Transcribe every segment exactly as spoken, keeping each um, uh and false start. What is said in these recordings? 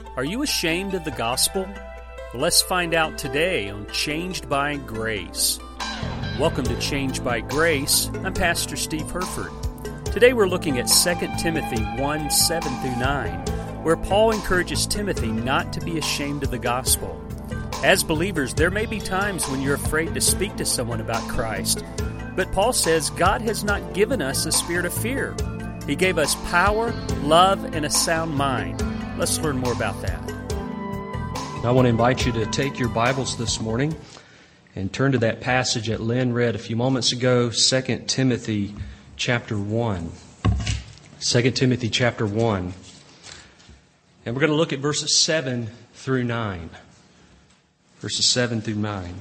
Are you ashamed of the gospel? Well, let's find out today on Changed by Grace. Welcome to Changed by Grace. I'm Pastor Steve Herford. Today we're looking at Second Timothy one, seven through nine, where Paul encourages Timothy not to be ashamed of the gospel. As believers, there may be times when you're afraid to speak to someone about Christ, but Paul says God has not given us a spirit of fear. He gave us power, love, and a sound mind. Let's learn more about that. I want to invite you to take your Bibles this morning and turn to that passage that Lynn read a few moments ago, Second Timothy chapter one. Second Timothy chapter one. And we're going to look at verses seven through nine. Verses seven through nine.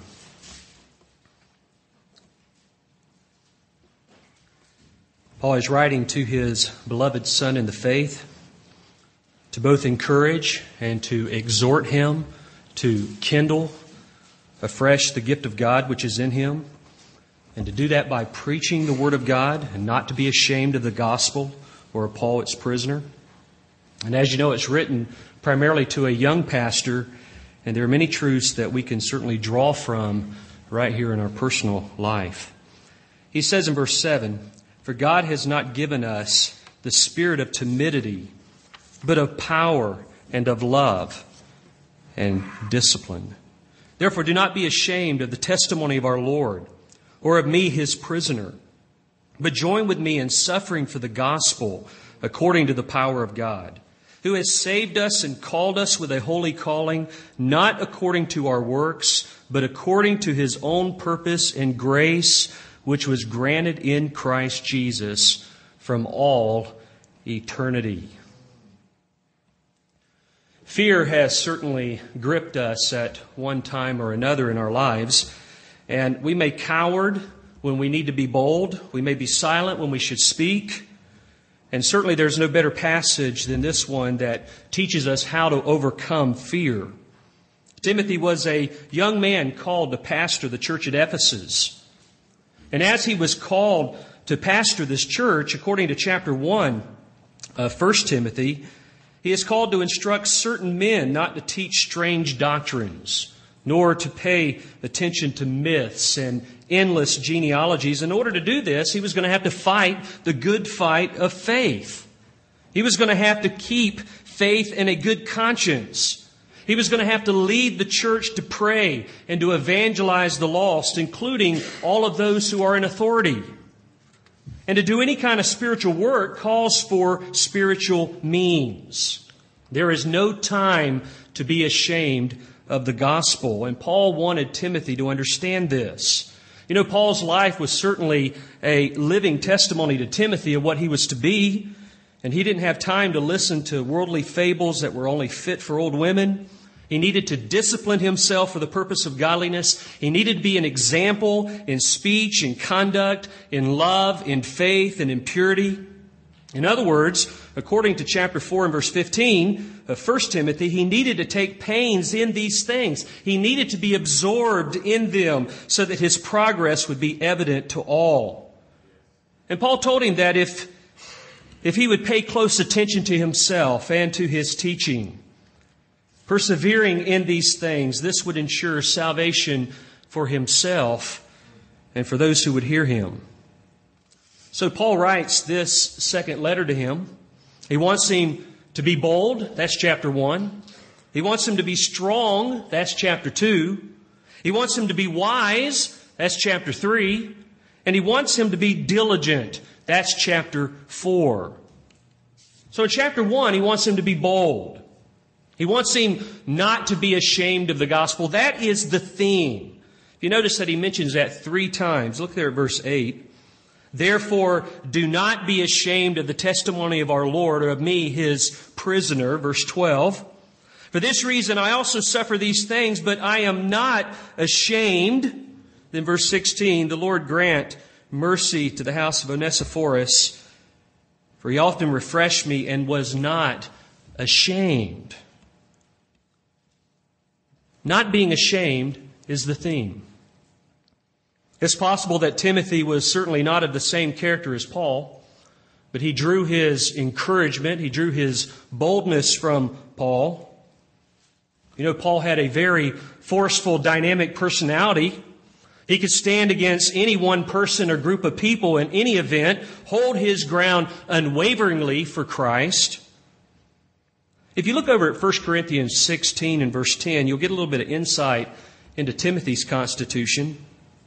Paul is writing to his beloved son in the faith to both encourage and to exhort him to kindle afresh the gift of God which is in him, and to do that by preaching the Word of God and not to be ashamed of the gospel or of Paul its prisoner. And as you know, it's written primarily to a young pastor, and there are many truths that we can certainly draw from right here in our personal life. He says in verse seven, "For God has not given us the spirit of timidity, but of power and of love and discipline. Therefore do not be ashamed of the testimony of our Lord, or of me his prisoner, but join with me in suffering for the gospel according to the power of God, who has saved us and called us with a holy calling, not according to our works, but according to his own purpose and grace, which was granted in Christ Jesus from all eternity." Fear has certainly gripped us at one time or another in our lives, and we may cower when we need to be bold. We may be silent when we should speak. And certainly there's no better passage than this one that teaches us how to overcome fear. Timothy was a young man called to pastor the church at Ephesus. And as he was called to pastor this church, according to chapter one of First Timothy, he is called to instruct certain men not to teach strange doctrines, nor to pay attention to myths and endless genealogies. In order to do this, he was going to have to fight the good fight of faith. He was going to have to keep faith and a good conscience. He was going to have to lead the church to pray and to evangelize the lost, including all of those who are in authority. And to do any kind of spiritual work calls for spiritual means. There is no time to be ashamed of the gospel. And Paul wanted Timothy to understand this. You know, Paul's life was certainly a living testimony to Timothy of what he was to be. And he didn't have time to listen to worldly fables that were only fit for old women. He needed to discipline himself for the purpose of godliness. He needed to be an example in speech, in conduct, in love, in faith, and in purity. In other words, according to chapter four and verse fifteen of First Timothy, he needed to take pains in these things. He needed to be absorbed in them so that his progress would be evident to all. And Paul told him that if, if he would pay close attention to himself and to his teaching, persevering in these things, this would ensure salvation for himself and for those who would hear him. So Paul writes this second letter to him. He wants him to be bold. That's chapter one. He wants him to be strong. That's chapter two. He wants him to be wise. That's chapter three. And he wants him to be diligent. That's chapter four. So in chapter one, he wants him to be bold. He wants him not to be ashamed of the gospel. That is the theme. If you notice that he mentions that three times. Look there at verse eight. "Therefore, do not be ashamed of the testimony of our Lord, or of me, his prisoner." Verse twelve. "For this reason I also suffer these things, but I am not ashamed." Then verse sixteen. "The Lord grant mercy to the house of Onesiphorus, for he often refreshed me and was not ashamed." Not being ashamed is the theme. It's possible that Timothy was certainly not of the same character as Paul, but he drew his encouragement, he drew his boldness from Paul. You know, Paul had a very forceful, dynamic personality. He could stand against any one person or group of people in any event, hold his ground unwaveringly for Christ. If you look over at First Corinthians sixteen and verse ten, you'll get a little bit of insight into Timothy's constitution.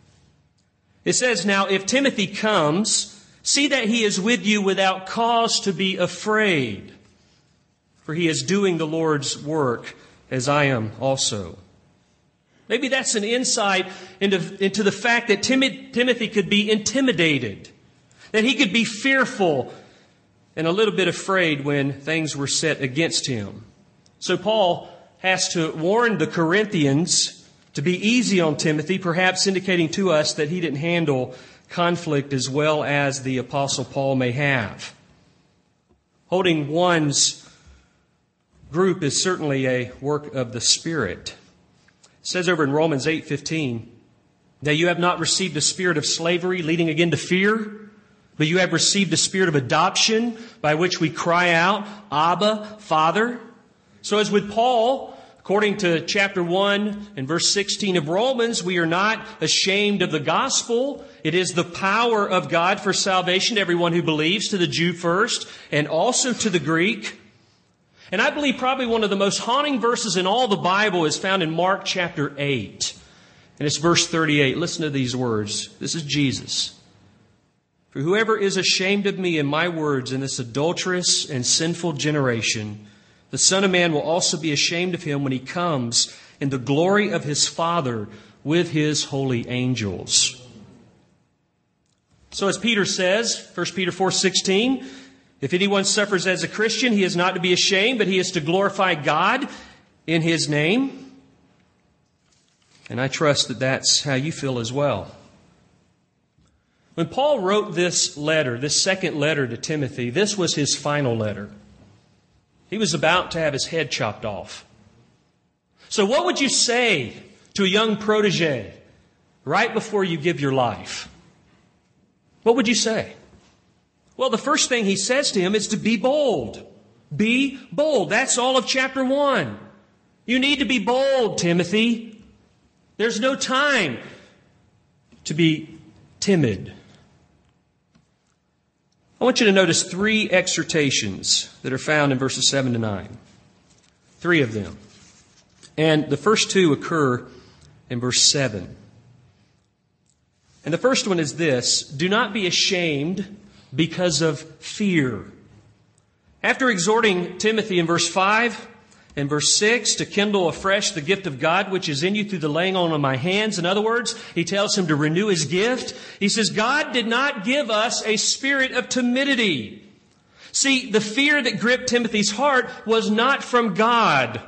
It says, "Now if Timothy comes, see that he is with you without cause to be afraid, for he is doing the Lord's work, as I am also." Maybe that's an insight into, into the fact that Tim- Timothy could be intimidated, that he could be fearful and a little bit afraid when things were set against him. So Paul has to warn the Corinthians to be easy on Timothy, perhaps indicating to us that he didn't handle conflict as well as the Apostle Paul may have. Holding one's group is certainly a work of the Spirit. It says over in Romans eight fifteen, that you have not received a spirit of slavery leading again to fear, but you have received a spirit of adoption by which we cry out, Abba, Father. So as with Paul, according to chapter one and verse sixteen of Romans, we are not ashamed of the gospel. It is the power of God for salvation to everyone who believes, to the Jew first, and also to the Greek. And I believe probably one of the most haunting verses in all the Bible is found in Mark chapter eight. And it's verse thirty-eight. Listen to these words. This is Jesus. "For whoever is ashamed of me and my words in this adulterous and sinful generation, the Son of Man will also be ashamed of him when he comes in the glory of his Father with his holy angels." So as Peter says, First Peter four sixteen, if anyone suffers as a Christian, he is not to be ashamed, but he is to glorify God in his name. And I trust that that's how you feel as well. When Paul wrote this letter, this second letter to Timothy, this was his final letter. He was about to have his head chopped off. So what would you say to a young protege right before you give your life? What would you say? Well, the first thing he says to him is to be bold. Be bold. That's all of chapter one. You need to be bold, Timothy. There's no time to be timid. I want you to notice three exhortations that are found in verses seven to nine. Three of them. And the first two occur in verse seven. And the first one is this: do not be ashamed because of fear. After exhorting Timothy in verse five and verse six to kindle afresh the gift of God which is in you through the laying on of my hands, in other words, he tells him to renew his gift. He says, God did not give us a spirit of timidity. See, the fear that gripped Timothy's heart was not from God.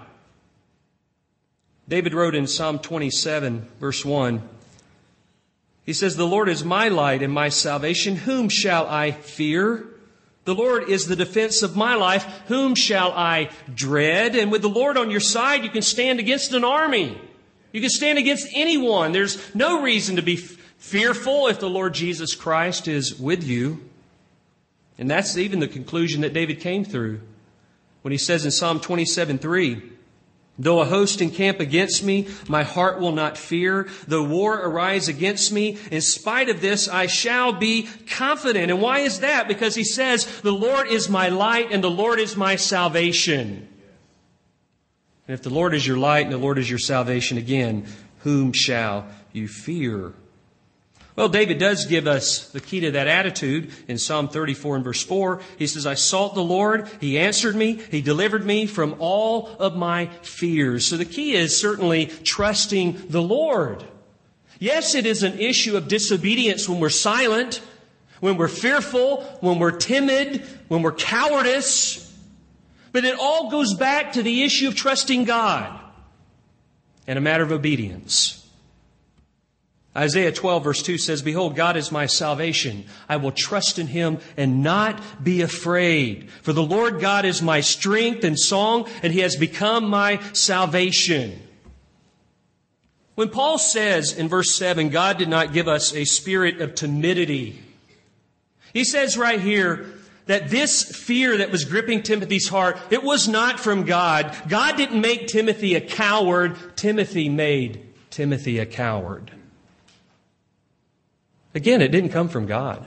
David wrote in Psalm twenty-seven, verse one, he says, the Lord is my light and my salvation. Whom shall I fear? The Lord is the defense of my life. Whom shall I dread? And with the Lord on your side, you can stand against an army. You can stand against anyone. There's no reason to be fearful if the Lord Jesus Christ is with you. And that's even the conclusion that David came through when he says in Psalm twenty-seven three, though a host encamp against me, my heart will not fear. Though war arise against me, in spite of this, I shall be confident. And why is that? Because he says, the Lord is my light and the Lord is my salvation. And if the Lord is your light and the Lord is your salvation, again, whom shall you fear? Well, David does give us the key to that attitude in Psalm thirty-four and verse four. He says, I sought the Lord. He answered me. He delivered me from all of my fears. So the key is certainly trusting the Lord. Yes, it is an issue of disobedience when we're silent, when we're fearful, when we're timid, when we're cowardice. But it all goes back to the issue of trusting God and a matter of obedience. Isaiah twelve verse two says, behold, God is my salvation. I will trust in Him and not be afraid. For the Lord God is my strength and song, and He has become my salvation. When Paul says in verse seven, God did not give us a spirit of timidity, he says right here that this fear that was gripping Timothy's heart, it was not from God. God didn't make Timothy a coward. Timothy made Timothy a coward. Again, it didn't come from God.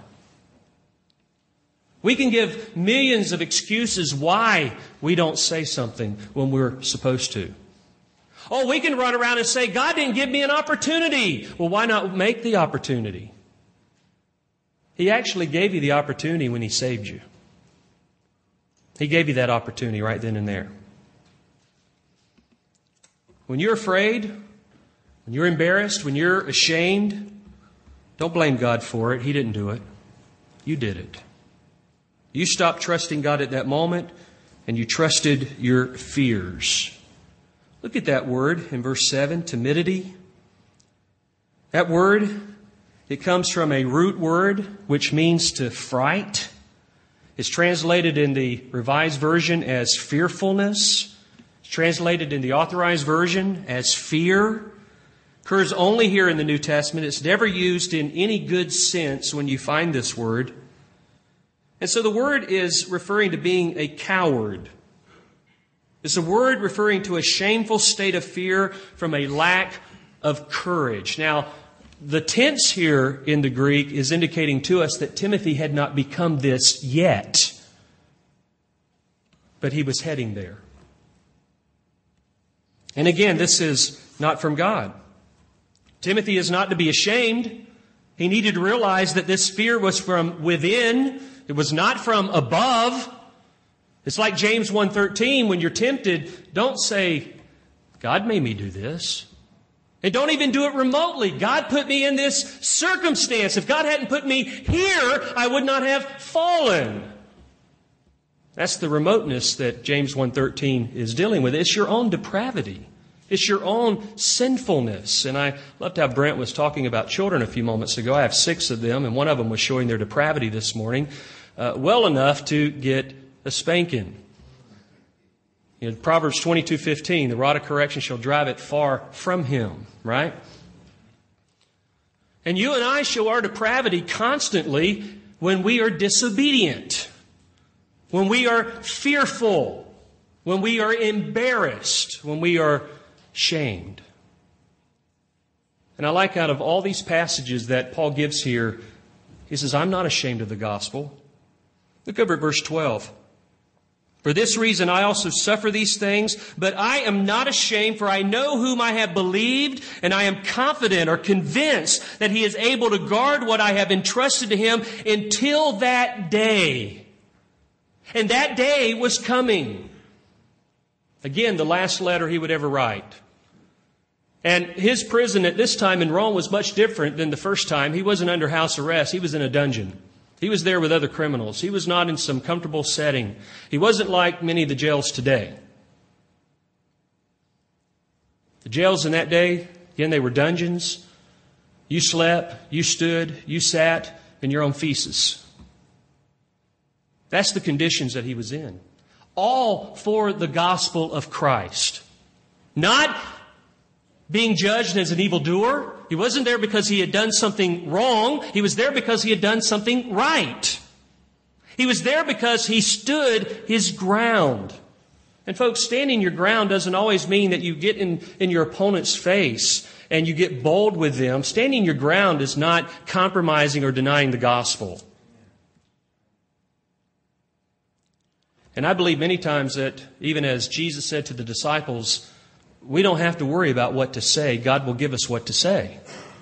We can give millions of excuses why we don't say something when we're supposed to. Oh, we can run around and say, God didn't give me an opportunity. Well, why not make the opportunity? He actually gave you the opportunity when He saved you. He gave you that opportunity right then and there. When you're afraid, when you're embarrassed, when you're ashamed, don't blame God for it. He didn't do it. You did it. You stopped trusting God at that moment, and you trusted your fears. Look at that word in verse seven, timidity. That word, it comes from a root word which means to fright. It's translated in the Revised Version as fearfulness. It's translated in the Authorized Version as fear. It occurs only here in the New Testament. It's never used in any good sense when you find this word. And so the word is referring to being a coward. It's a word referring to a shameful state of fear from a lack of courage. Now, the tense here in the Greek is indicating to us that Timothy had not become this yet, but he was heading there. And again, this is not from God. Timothy is not to be ashamed. He needed to realize that this fear was from within. It was not from above. It's like James one thirteen, when you're tempted, don't say, God made me do this. And don't even do it remotely. God put me in this circumstance. If God hadn't put me here, I would not have fallen. That's the remoteness that James one thirteen is dealing with. It's your own depravity. It's your own sinfulness. And I loved how Brent was talking about children a few moments ago. I have six of them, and one of them was showing their depravity this morning, uh, well enough to get a spanking. You know, Proverbs twenty-two fifteen, the rod of correction shall drive it far from him, right? And you and I show our depravity constantly when we are disobedient, when we are fearful, when we are embarrassed, when we are shamed. And I like out of all these passages that Paul gives here, he says, I'm not ashamed of the gospel. Look over at verse twelve. For this reason I also suffer these things, but I am not ashamed, for I know whom I have believed, and I am confident or convinced that He is able to guard what I have entrusted to Him until that day. And that day was coming. Again, the last letter he would ever write. And his prison at this time in Rome was much different than the first time. He wasn't under house arrest. He was in a dungeon. He was there with other criminals. He was not in some comfortable setting. He wasn't like many of the jails today. The jails in that day, again, they were dungeons. You slept, you stood, you sat in your own feces. That's the conditions that he was in. All for the gospel of Christ. Not being judged as an evildoer. He wasn't there because he had done something wrong. He was there because he had done something right. He was there because he stood his ground. And folks, standing your ground doesn't always mean that you get in, in your opponent's face and you get bold with them. Standing your ground is not compromising or denying the gospel. And I believe many times that even as Jesus said to the disciples, we don't have to worry about what to say. God will give us what to say.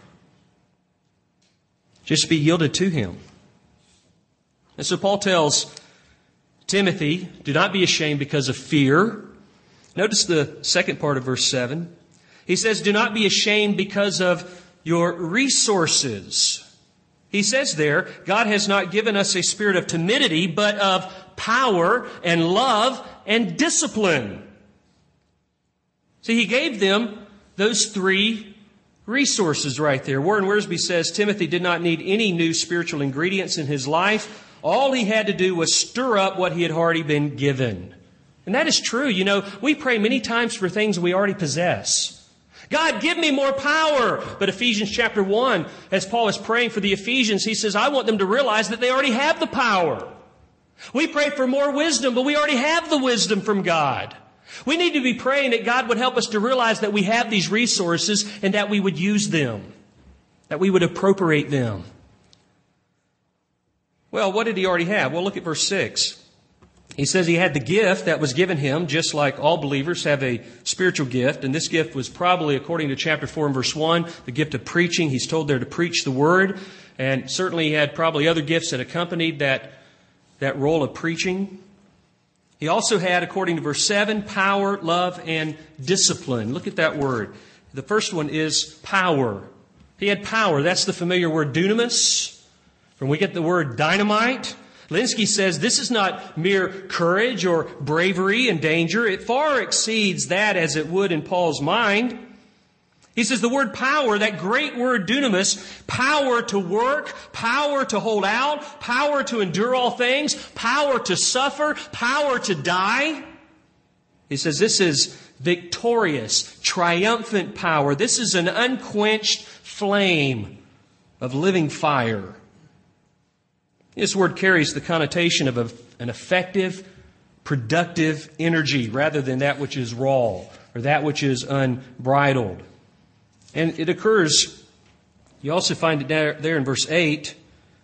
Just be yielded to Him. And so Paul tells Timothy, do not be ashamed because of fear. Notice the second part of verse seven. He says, do not be ashamed because of your resources. He says there, God has not given us a spirit of timidity, but of power and love and discipline. See, he gave them those three resources right there. Warren Wiersbe says Timothy did not need any new spiritual ingredients in his life. All he had to do was stir up what he had already been given. And that is true. You know, we pray many times for things we already possess. God, give me more power. But Ephesians chapter one, as Paul is praying for the Ephesians, he says, I want them to realize that they already have the power. We pray for more wisdom, but we already have the wisdom from God. We need to be praying that God would help us to realize that we have these resources and that we would use them, that we would appropriate them. Well, what did he already have? Well, look at verse six. He says he had the gift that was given him, just like all believers have a spiritual gift. And this gift was probably, according to chapter four and verse one, the gift of preaching. He's told there to preach the word. And certainly he had probably other gifts that accompanied that, that role of preaching. He also had, according to verse seven, power, love, and discipline. Look at that word. The first one is power. He had power. That's the familiar word dunamis, from we get the word dynamite. Linsky says this is not mere courage or bravery in danger. It far exceeds that as it would in Paul's mind. He says the word power, that great word dunamis, power to work, power to hold out, power to endure all things, power to suffer, power to die. He says this is victorious, triumphant power. This is an unquenched flame of living fire. This word carries the connotation of a, an effective, productive energy rather than that which is raw or that which is unbridled. And it occurs, you also find it there, there in verse eight.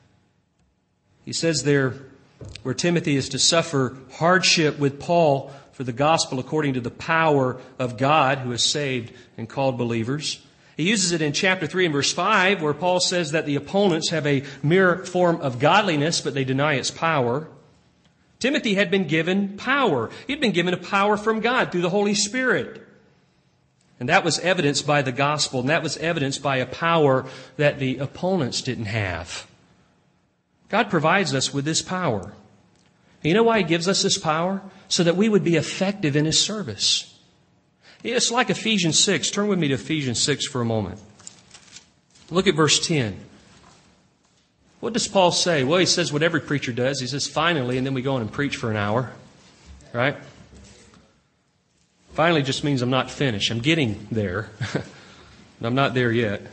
He says there where Timothy is to suffer hardship with Paul for the gospel according to the power of God who has saved and called believers. He uses it in chapter three and verse five where Paul says that the opponents have a mere form of godliness, but they deny its power. Timothy had been given power. He'd been given a power from God through the Holy Spirit. And that was evidenced by the gospel, and that was evidenced by a power that the opponents didn't have. God provides us with this power. And you know why He gives us this power? So that we would be effective in His service. It's like Ephesians six. Turn with me to Ephesians six for a moment. Look at verse ten. What does Paul say? Well, he says what every preacher does. He says, finally, and then we go on and preach for an hour. Right? Finally just means I'm not finished. I'm getting there. But I'm not there yet.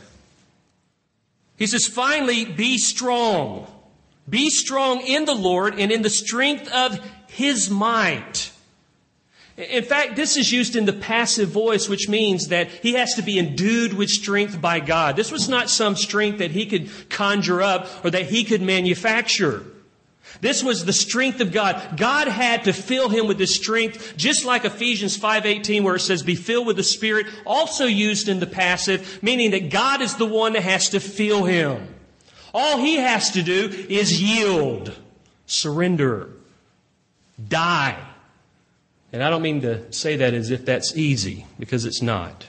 He says, finally, be strong. Be strong in the Lord and in the strength of His might. In fact, this is used in the passive voice, which means that he has to be endued with strength by God. This was not some strength that he could conjure up or that he could manufacture. This was the strength of God. God had to fill him with this strength, just like Ephesians five eighteen, where it says, be filled with the Spirit, also used in the passive, meaning that God is the one that has to fill him. All he has to do is yield, surrender, die. And I don't mean to say that as if that's easy, because it's not.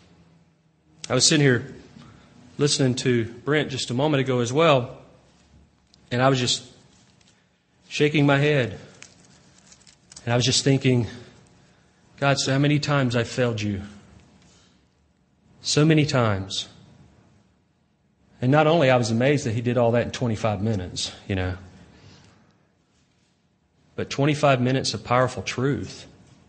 I was sitting here listening to Brent just a moment ago as well, and I was just shaking my head. And I was just thinking, God, so how many times I failed you? So many times. And not only I was amazed that he did all that in twenty-five minutes, you know, but twenty-five minutes of powerful truth.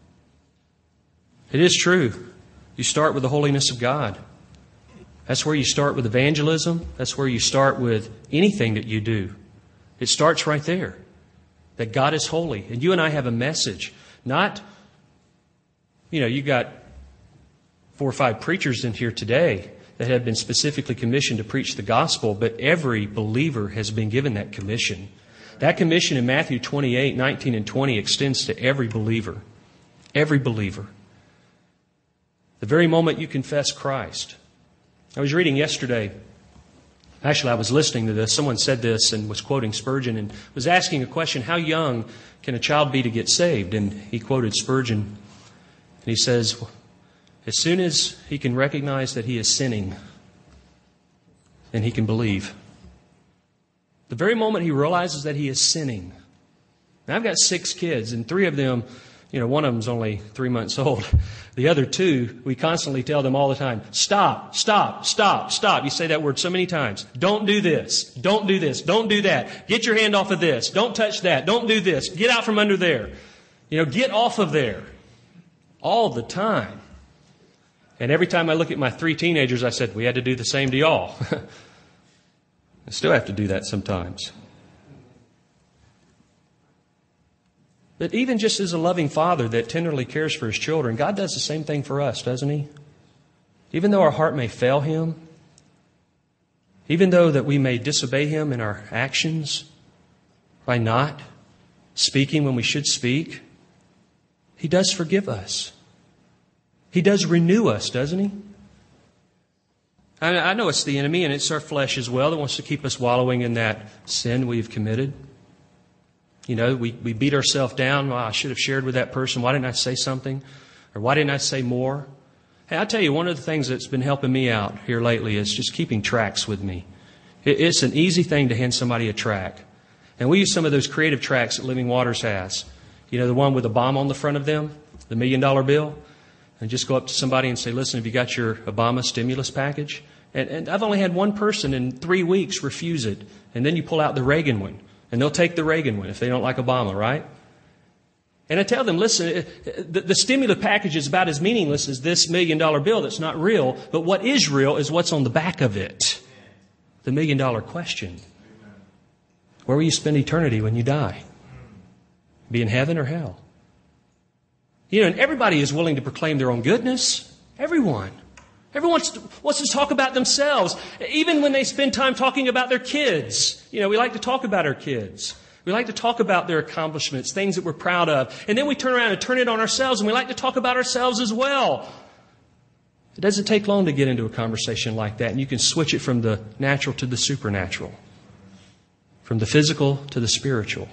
It is true. You start with the holiness of God. That's where you start with evangelism. That's where you start with anything that you do. It starts right there. That God is holy. And you and I have a message. Not, you know, you got four or five preachers in here today that have been specifically commissioned to preach the gospel, but every believer has been given that commission. That commission in Matthew twenty-eight, nineteen, and twenty extends to every believer. Every believer. The very moment you confess Christ. I was reading yesterday, actually I was listening to this, someone said this and was quoting Spurgeon and was asking a question, how young can a child be to get saved? And he quoted Spurgeon, and he says, as soon as he can recognize that he is sinning, then he can believe. The very moment he realizes that he is sinning. Now, I've got six kids, and three of them, you know, one of them's only three months old. The other two, we constantly tell them all the time, stop, stop, stop, stop. You say that word so many times. Don't do this. Don't do this. Don't do that. Get your hand off of this. Don't touch that. Don't do this. Get out from under there. You know, get off of there. All the time. And every time I look at my three teenagers, I said, we had to do the same to y'all. I still have to do that sometimes. But even just as a loving father that tenderly cares for his children, God does the same thing for us, doesn't He? Even though our heart may fail Him, even though that we may disobey Him in our actions by not speaking when we should speak, He does forgive us. He does renew us, doesn't He? I, I know it's the enemy and it's our flesh as well that wants to keep us wallowing in that sin we've committed. You know, we, we beat ourselves down. Well, I should have shared with that person. Why didn't I say something? Or why didn't I say more? Hey, I tell you, one of the things that's been helping me out here lately is just keeping tracts with me. It, it's an easy thing to hand somebody a tract. And we use some of those creative tracts that Living Waters has. You know, the one with a bomb on the front of them, the million dollar bill. And just go up to somebody and say, listen, have you got your Obama stimulus package? And, and I've only had one person in three weeks refuse it. And then you pull out the Reagan one. And they'll take the Reagan one if they don't like Obama, right? And I tell them, listen, the, the stimulus package is about as meaningless as this million dollar bill that's not real. But what is real is what's on the back of it. The million dollar question. Where will you spend eternity when you die? Be in heaven or hell? You know, and everybody is willing to proclaim their own goodness. Everyone. Everyone wants to, wants to talk about themselves. Even when they spend time talking about their kids. You know, we like to talk about our kids. We like to talk about their accomplishments, things that we're proud of. And then we turn around and turn it on ourselves, and we like to talk about ourselves as well. It doesn't take long to get into a conversation like that, and you can switch it from the natural to the supernatural. From the physical to the spiritual.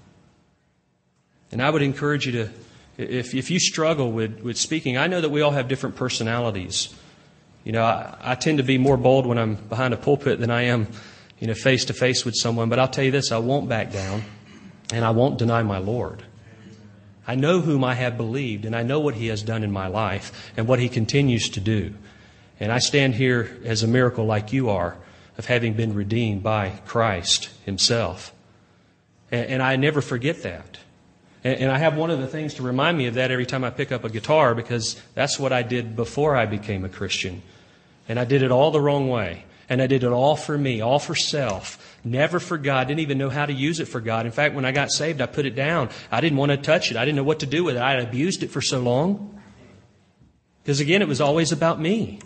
And I would encourage you to, if, if you struggle with, with speaking, I know that we all have different personalities. You know, I, I tend to be more bold when I'm behind a pulpit than I am, you know, face to face with someone. But I'll tell you this, I won't back down and I won't deny my Lord. I know whom I have believed and I know what He has done in my life and what He continues to do. And I stand here as a miracle like you are of having been redeemed by Christ Himself. And, and I never forget that. And, and I have one of the things to remind me of that every time I pick up a guitar because that's what I did before I became a Christian. And I did it all the wrong way. And I did it all for me, all for self. Never for God. Didn't even know how to use it for God. In fact, when I got saved, I put it down. I didn't want to touch it. I didn't know what to do with it. I had abused it for so long. Because again, it was always about me.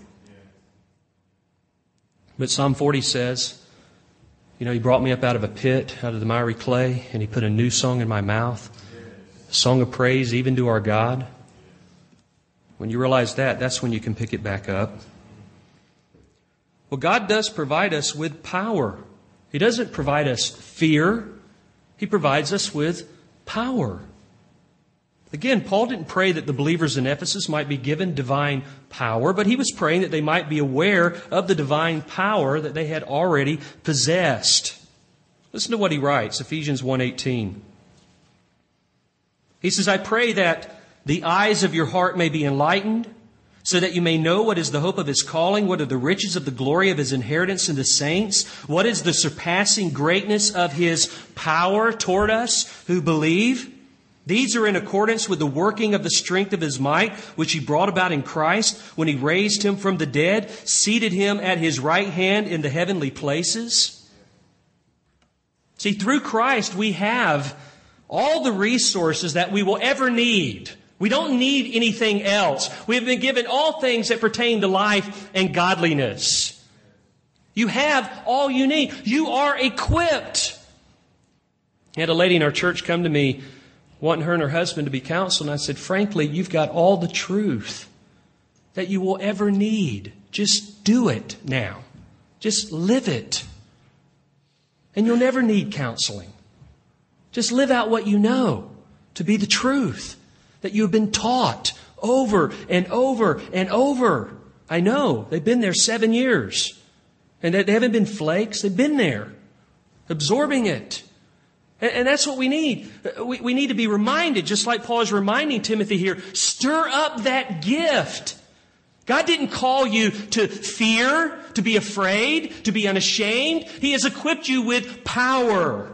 But Psalm forty says, you know, He brought me up out of a pit, out of the miry clay, and He put a new song in my mouth. A song of praise even to our God. When you realize that, that's when you can pick it back up. Well, God does provide us with power. He doesn't provide us fear. He provides us with power. Again, Paul didn't pray that the believers in Ephesus might be given divine power, but he was praying that they might be aware of the divine power that they had already possessed. Listen to what he writes, Ephesians one eighteen. He says, I pray that the eyes of your heart may be enlightened, so that you may know what is the hope of His calling, what are the riches of the glory of His inheritance in the saints, what is the surpassing greatness of His power toward us who believe. These are in accordance with the working of the strength of His might, which He brought about in Christ when He raised Him from the dead, seated Him at His right hand in the heavenly places. See, through Christ we have all the resources that we will ever need. We don't need anything else. We have been given all things that pertain to life and godliness. You have all you need. You are equipped. I had a lady in our church come to me wanting her and her husband to be counseled. And I said, frankly, you've got all the truth that you will ever need. Just do it now. Just live it. And you'll never need counseling. Just live out what you know to be the truth that you have been taught over and over and over. I know. They've been there seven years. And they haven't been flakes. They've been there, absorbing it. And that's what we need. We, we need to be reminded, just like Paul is reminding Timothy here, stir up that gift. God didn't call you to fear, to be afraid, to be unashamed. He has equipped you with power.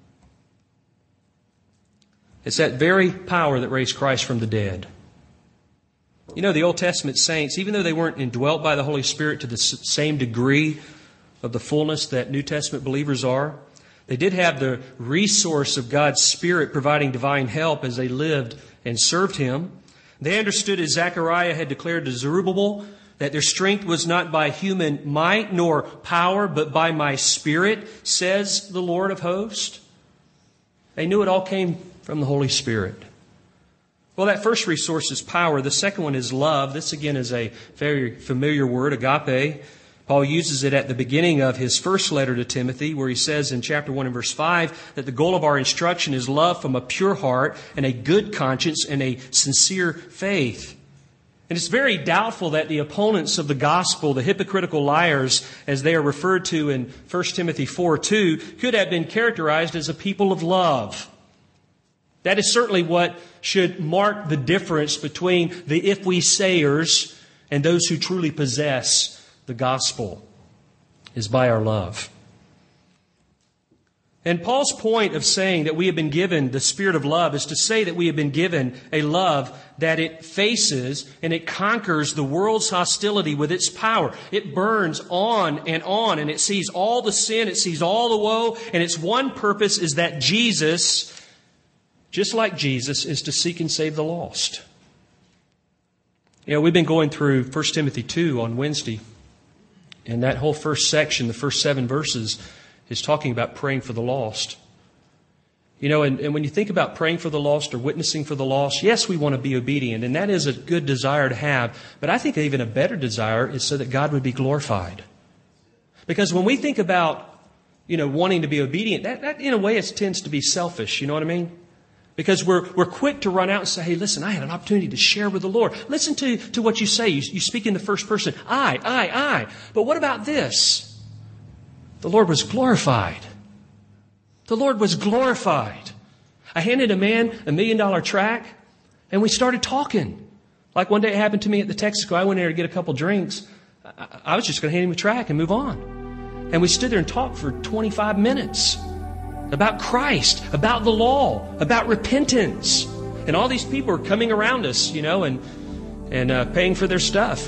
It's that very power that raised Christ from the dead. You know, the Old Testament saints, even though they weren't indwelt by the Holy Spirit to the same degree of the fullness that New Testament believers are, They did have the resource of God's Spirit providing divine help as they lived and served Him. They understood, as Zechariah had declared to Zerubbabel, that their strength was not by human might nor power, but by my Spirit, says the Lord of hosts. They knew it all came from the Holy Spirit. Well, that first resource is power. The second one is love. This, again, is a very familiar word, agape. Paul uses it at the beginning of his first letter to Timothy, where he says in chapter one and verse five that the goal of our instruction is love from a pure heart and a good conscience and a sincere faith. And it's very doubtful that the opponents of the gospel, the hypocritical liars, as they are referred to in First Timothy four two, could have been characterized as a people of love. That is certainly what should mark the difference between the if-we-sayers and those who truly possess the gospel, is by our love. And Paul's point of saying that we have been given the spirit of love is to say that we have been given a love that it faces and it conquers the world's hostility with its power. It burns on and on, and it sees all the sin, it sees all the woe, and its one purpose is that Jesus, just like Jesus, is to seek and save the lost. You know, we've been going through First Timothy two on Wednesday. And that whole first section, the first seven verses, is talking about praying for the lost. You know, and, and when you think about praying for the lost or witnessing for the lost, yes, we want to be obedient, and that is a good desire to have. But I think even a better desire is so that God would be glorified. Because when we think about, you know, wanting to be obedient, that, that in a way it tends to be selfish, you know what I mean? Because we're we're quick to run out and say, hey, listen, I had an opportunity to share with the Lord. Listen to, to what you say. You, you speak in the first person. I, I, I. But what about this? The Lord was glorified. The Lord was glorified. I handed a man a million dollar tract, and we started talking. Like one day it happened to me at the Texaco. I went there to get a couple drinks. I, I was just going to hand him a tract and move on. And we stood there and talked for twenty-five minutes. About Christ, about the law, about repentance. And all these people are coming around us, you know, and and uh, paying for their stuff.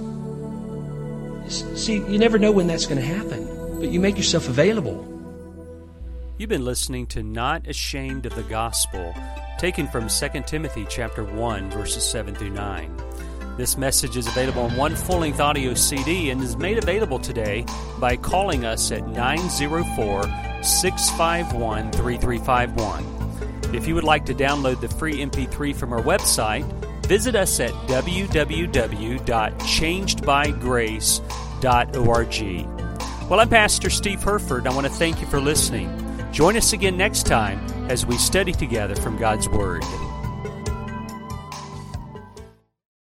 And see, you never know when that's going to happen, but you make yourself available. You've been listening to Not Ashamed of the Gospel, taken from Second Timothy chapter one, verses seven through nine. This message is available on one full-length audio C D and is made available today by calling us at nine oh four, six five one, three three five one. If you would like to download the free M P three from our website, visit us at w w w dot changed by grace dot org. Well, I'm Pastor Steve Herford. I want to thank you for listening. Join us again next time as we study together from God's Word.